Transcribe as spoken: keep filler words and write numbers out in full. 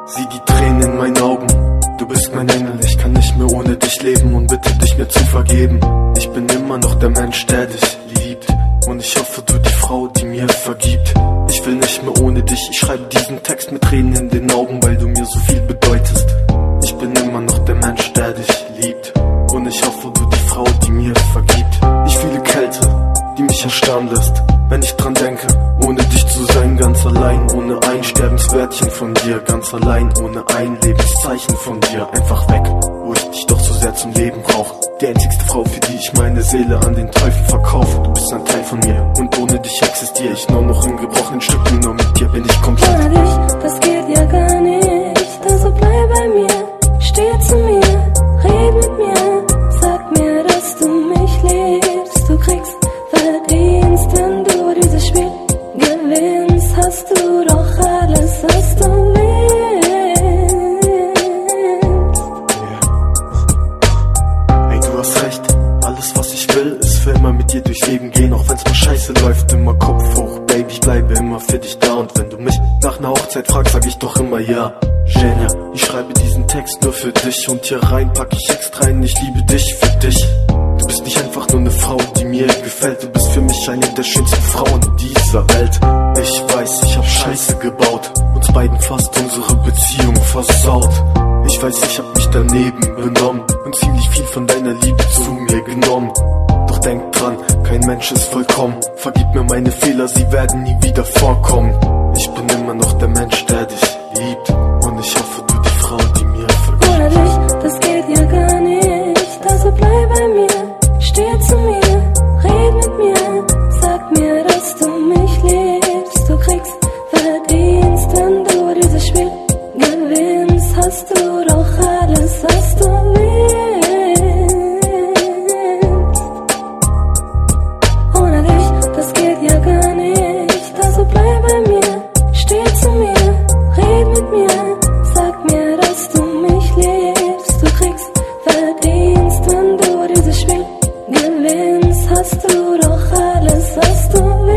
Sieh die Tränen in meinen Augen, du bist mein Engel, ich kann nicht mehr ohne dich leben und bitte dich mir zu vergeben. Ich bin immer noch der Mensch, der dich liebt und ich hoffe, du die Frau, die mir vergibt. Ich will nicht mehr ohne dich, ich schreibe diesen Text mit Tränen in den Augen, weil du mir so viel bedeutest. Ich bin immer noch der Mensch, der dich liebt und ich hoffe, du die Frau, die mir vergibt. Ich fühle Kälte, die mich erstarren lässt, wenn ich dran denke, ohne dich zu sein, ganz allein, ohne ein Sterbenswörtchen von dir, ganz allein, ohne ein Lebenszeichen von dir, einfach weg, wo ich dich doch so sehr zum Leben brauch. Die einzigste Frau, für die ich meine Seele an den Teufel verkaufe. Du bist ein Teil von mir und ohne dich existiere ich nur noch in gebrochenen Stücken, nur mit dir bin ich komplett. Ohne dich, das geht ja gar nicht, also bleib bei mir, steh zu mir, red mit mir, sag mir, dass du mich liebst, du kriegst Verdienst, wenn du dieses Spiel gewinnst, hast du doch alles, was du willst. Yeah. Ey, du hast recht, alles was ich will, ist für immer mit dir durchs Leben gehen, auch wenn's mal scheiße läuft, immer Kopf hoch, Baby, ich bleibe immer für dich da und wenn du mich nach einer Hochzeit fragst, sag ich doch immer ja. Genia, ich schreibe diesen Text nur für dich und hier rein pack ich extra ein, ich liebe dich für dich. Du bist nicht einfach nur eine Frau, die mir gefällt, du bist für mich eine der schönsten Frauen dieser Welt. Ich weiß, ich hab Scheiße gebaut, uns beiden fast unsere Beziehung versaut. Ich weiß, ich hab mich daneben benommen und ziemlich viel von deiner Liebe zu mir genommen. Doch denk dran, kein Mensch ist vollkommen, vergib mir meine Fehler, sie werden nie wieder vorkommen. Ich bin immer noch der Mensch, der dich liebt und ich hoffe, du die Frau, die mir vergibt. Ohne dich, das geht ja gar nicht, also bleib bei mir, steh zu mir, red mit mir, sag mir, dass du mich liebst, du kriegst Verdienst, wenn du dieses Spiel gewinnst, hast du doch alles, was du willst. Ohne dich, das geht ja gar nicht, also bleib bei mir, steh zu mir, red mit mir, sag mir, dass du mich liebst, du kriegst Verdienst, wenn du dieses Spiel gewinnst, hast du doch alles, was du willst.